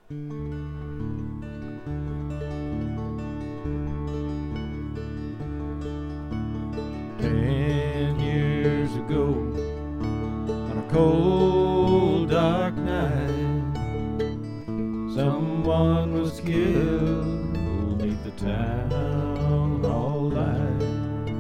10 years ago, on a cold, dark night, someone was killed beneath the town hall light.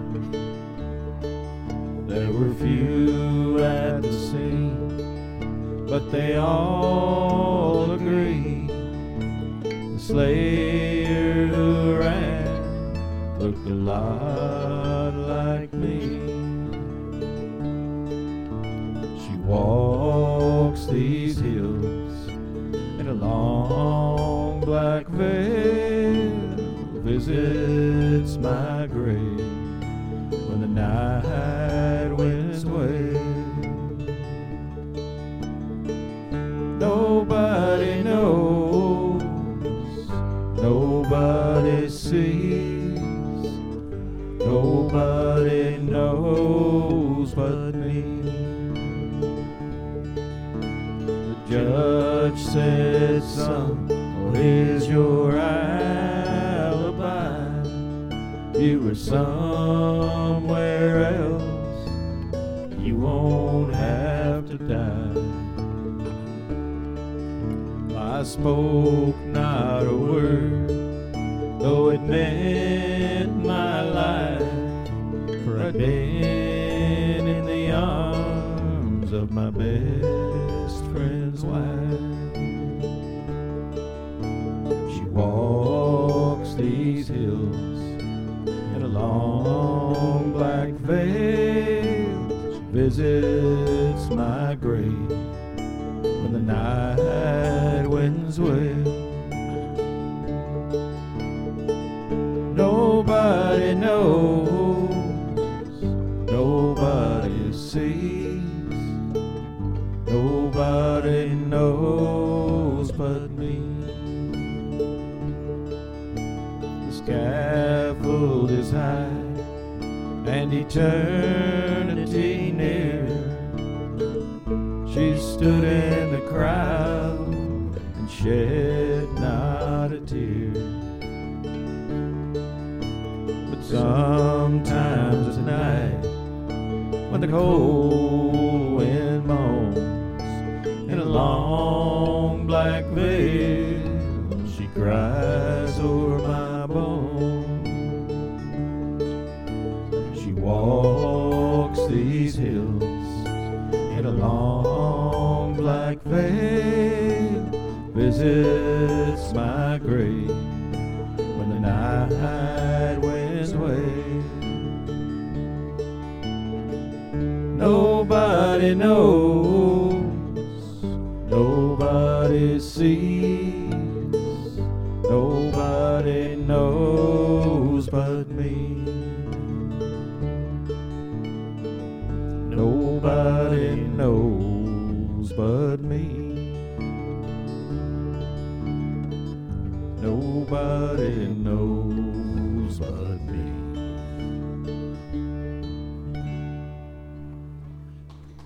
There were few at the scene, but they all agreed the slayer who ran looked a lot like me. She walks these hills in a long black veil, visits my grave when the night winds wail. Nobody knows, nobody sees, nobody knows but me. The judge said, son, what is your alibi? You were somewhere else, you won't have to die. I spoke not a word, though it meant my life, for I'd been in the arms of my best friend's wife. She walks these hills in a long black veil, she visits my grave when the night winds wail. Nobody knows, nobody sees, nobody knows but me. The scaffold is high and eternity near. She stood in the crowd and shed not a tear. But sometimes at night, when the cold wind moans in a long black veil, she cries o'er my bones. She walks these hills in a long black veil, visits my grave when the night winds wail. Nobody knows, nobody sees, nobody knows but me. Nobody knows but me. Nobody knows but me.